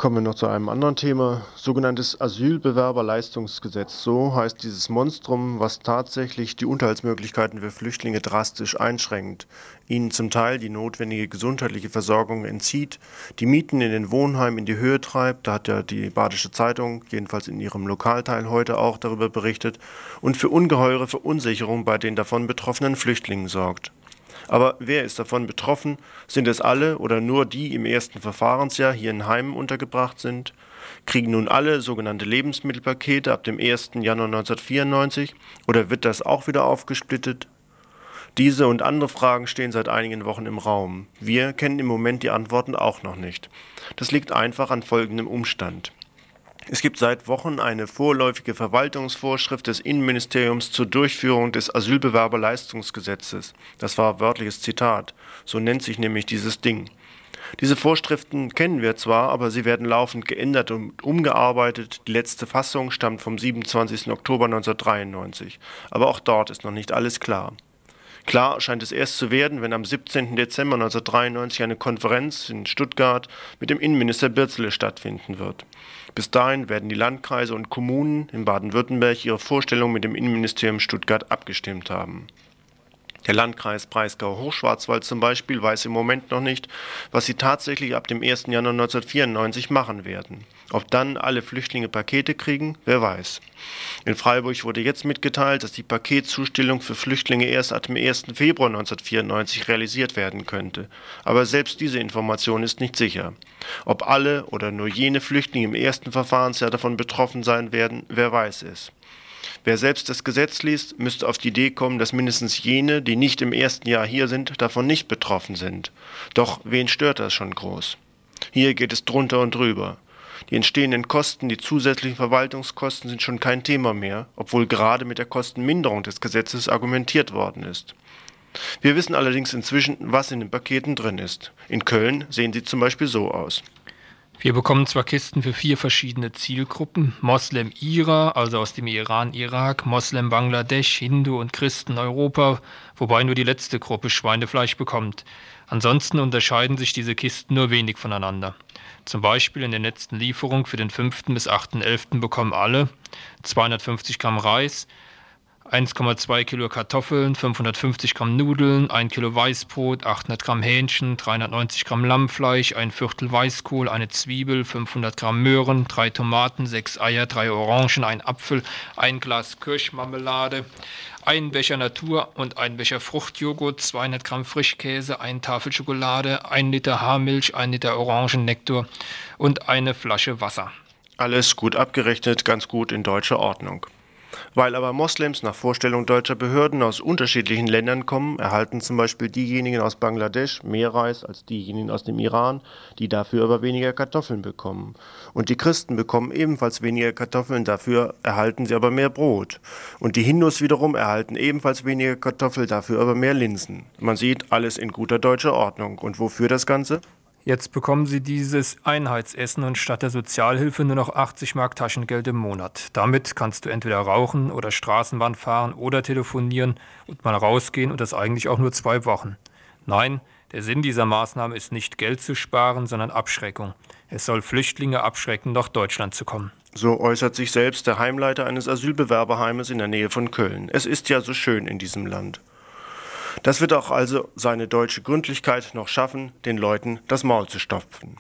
Kommen wir noch zu einem anderen Thema. Sogenanntes Asylbewerberleistungsgesetz. So heißt dieses Monstrum, was tatsächlich die Unterhaltsmöglichkeiten für Flüchtlinge drastisch einschränkt, ihnen zum Teil die notwendige gesundheitliche Versorgung entzieht, die Mieten in den Wohnheimen in die Höhe treibt, da hat ja die Badische Zeitung, jedenfalls in ihrem Lokalteil heute auch darüber berichtet, und für ungeheure Verunsicherung bei den davon betroffenen Flüchtlingen sorgt. Aber wer ist davon betroffen? Sind es alle oder nur die im ersten Verfahrensjahr hier in Heimen untergebracht sind? Kriegen nun alle sogenannte Lebensmittelpakete ab dem 1. Januar 1994 oder wird das auch wieder aufgesplittet? Diese und andere Fragen stehen seit einigen Wochen im Raum. Wir kennen im Moment die Antworten auch noch nicht. Das liegt einfach an folgendem Umstand. Es gibt seit Wochen eine vorläufige Verwaltungsvorschrift des Innenministeriums zur Durchführung des Asylbewerberleistungsgesetzes. Das war wörtliches Zitat. So nennt sich nämlich dieses Ding. Diese Vorschriften kennen wir zwar, aber sie werden laufend geändert und umgearbeitet. Die letzte Fassung stammt vom 27. Oktober 1993. Aber auch dort ist noch nicht alles klar. Klar scheint es erst zu werden, wenn am 17. Dezember 1993 eine Konferenz in Stuttgart mit dem Innenminister Birzele stattfinden wird. Bis dahin werden die Landkreise und Kommunen in Baden-Württemberg ihre Vorstellung mit dem Innenministerium Stuttgart abgestimmt haben. Der Landkreis Breisgau-Hochschwarzwald zum Beispiel weiß im Moment noch nicht, was sie tatsächlich ab dem 1. Januar 1994 machen werden. Ob dann alle Flüchtlinge Pakete kriegen, wer weiß. In Freiburg wurde jetzt mitgeteilt, dass die Paketzustellung für Flüchtlinge erst ab dem 1. Februar 1994 realisiert werden könnte. Aber selbst diese Information ist nicht sicher. Ob alle oder nur jene Flüchtlinge im ersten Verfahrensjahr davon betroffen sein werden, wer weiß es. Wer selbst das Gesetz liest, müsste auf die Idee kommen, dass mindestens jene, die nicht im ersten Jahr hier sind, davon nicht betroffen sind. Doch wen stört das schon groß? Hier geht es drunter und drüber. Die entstehenden Kosten, die zusätzlichen Verwaltungskosten sind schon kein Thema mehr, obwohl gerade mit der Kostenminderung des Gesetzes argumentiert worden ist. Wir wissen allerdings inzwischen, was in den Paketen drin ist. In Köln sehen sie zum Beispiel so aus. Wir bekommen zwar Kisten für 4 verschiedene Zielgruppen, Moslem-Ira, also aus dem Iran, Irak, Moslem Bangladesch, Hindu und Christen Europa, wobei nur die letzte Gruppe Schweinefleisch bekommt. Ansonsten unterscheiden sich diese Kisten nur wenig voneinander. Zum Beispiel in der letzten Lieferung für den 5. bis 8.11. bekommen alle 250 Gramm Reis, 1,2 Kilo Kartoffeln, 550 Gramm Nudeln, 1 Kilo Weißbrot, 800 Gramm Hähnchen, 390 Gramm Lammfleisch, ein Viertel Weißkohl, eine Zwiebel, 500 Gramm Möhren, 3 Tomaten, 6 Eier, 3 Orangen, ein Apfel, ein Glas Kirschmarmelade, ein Becher Natur und ein Becher Fruchtjoghurt, 200 Gramm Frischkäse, eine Tafel Schokolade, 1 Liter Haarmilch, 1 Liter Orangennektar und eine Flasche Wasser. Alles gut abgerechnet, ganz gut in deutscher Ordnung. Weil aber Moslems nach Vorstellung deutscher Behörden aus unterschiedlichen Ländern kommen, erhalten zum Beispiel diejenigen aus Bangladesch mehr Reis als diejenigen aus dem Iran, die dafür aber weniger Kartoffeln bekommen. Und die Christen bekommen ebenfalls weniger Kartoffeln, dafür erhalten sie aber mehr Brot. Und die Hindus wiederum erhalten ebenfalls weniger Kartoffeln, dafür aber mehr Linsen. Man sieht, alles in guter deutscher Ordnung. Und wofür das Ganze? Jetzt bekommen Sie dieses Einheitsessen und statt der Sozialhilfe nur noch 80 Mark Taschengeld im Monat. Damit kannst du entweder rauchen oder Straßenbahn fahren oder telefonieren und mal rausgehen und das eigentlich auch nur 2 Wochen. Nein, der Sinn dieser Maßnahme ist nicht Geld zu sparen, sondern Abschreckung. Es soll Flüchtlinge abschrecken, nach Deutschland zu kommen. So äußert sich selbst der Heimleiter eines Asylbewerberheimes in der Nähe von Köln. Es ist ja so schön in diesem Land. Das wird auch also seine deutsche Gründlichkeit noch schaffen, den Leuten das Maul zu stopfen.